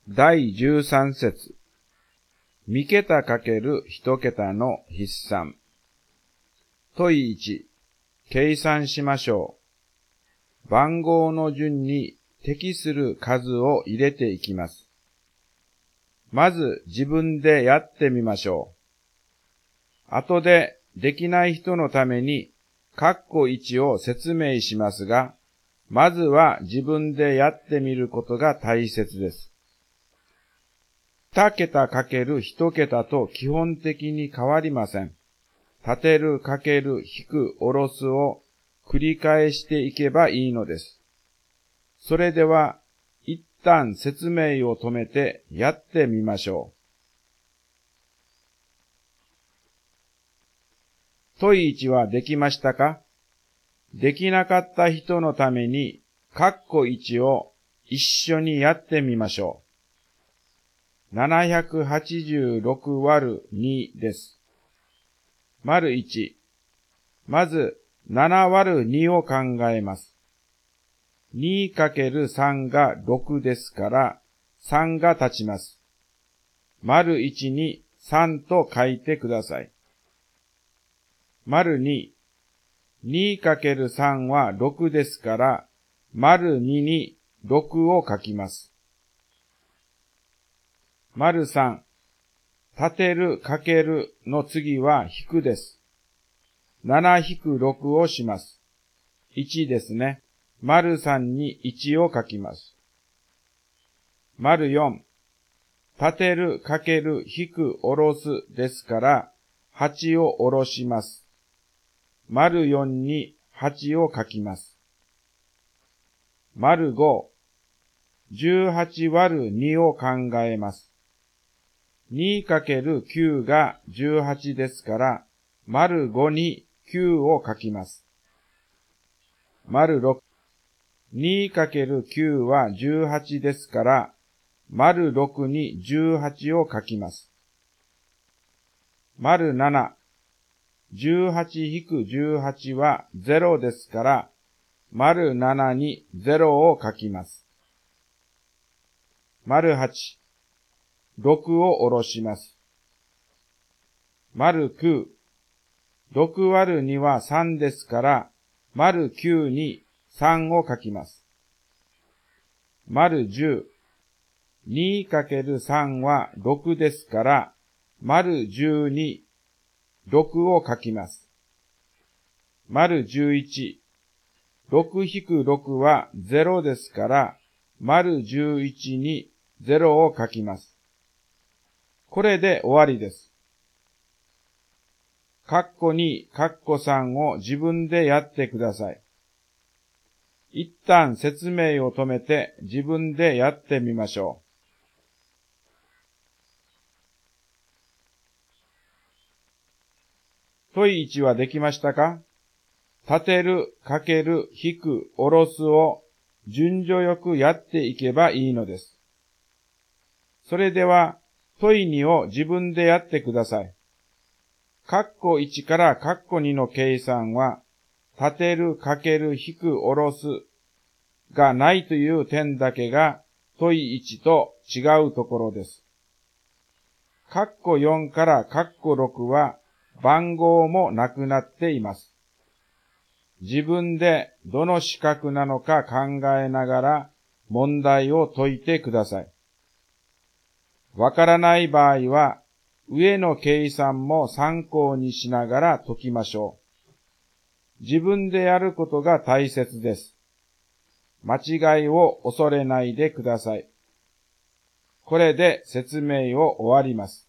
第13節。三桁かける一桁の筆算。問1、計算しましょう。番号の順に適する数を入れていきます。まず自分でやってみましょう。後でできない人のために括弧1を説明しますが、まずは自分でやってみることが大切です。二桁かける一桁と基本的に変わりません。立てる、かける、引く、下ろすを繰り返していけばいいのです。それでは、一旦説明を止めてやってみましょう。問1はできましたか？できなかった人のために、括弧1を一緒にやってみましょう。786割る2です。丸1。まず、7割る2を考えます。2×3 が6ですから、3が立ちます。丸1に3と書いてください。丸2。2×3 は6ですから、丸2に6を書きます。丸3。立てる、かけるの次は引くです。7-6をします。1ですね。丸3に1を書きます。丸4。立てる、かける、引く、下ろすですから、8を下ろします。丸4に8を書きます。丸5。18割る2を考えます。2×9 が18ですから、丸5に9を書きます。丸6。2×9 は18ですから、丸6に18を書きます。丸7。18-18 は0ですから、丸7に0を書きます。丸8。6を下ろします。丸9。6割る2は3ですから、丸9に3を書きます。丸10。2×3 は6ですから、丸10に6を書きます。丸11。6-6 は0ですから、丸11に0を書きます。これで終わりです。括弧2、括弧3を自分でやってください。一旦説明を止めて自分でやってみましょう。問1はできましたか？立てる、かける、引く、下ろすを順序よくやっていけばいいのです。それでは、問2を自分でやってください。括弧1から括弧2の計算は、立てる、かける、引く、下ろすがないという点だけが問1と違うところです。括弧4から括弧6は番号もなくなっています。自分でどの四角なのか考えながら問題を解いてください。わからない場合は、上の計算も参考にしながら解きましょう。自分でやることが大切です。間違いを恐れないでください。これで説明を終わります。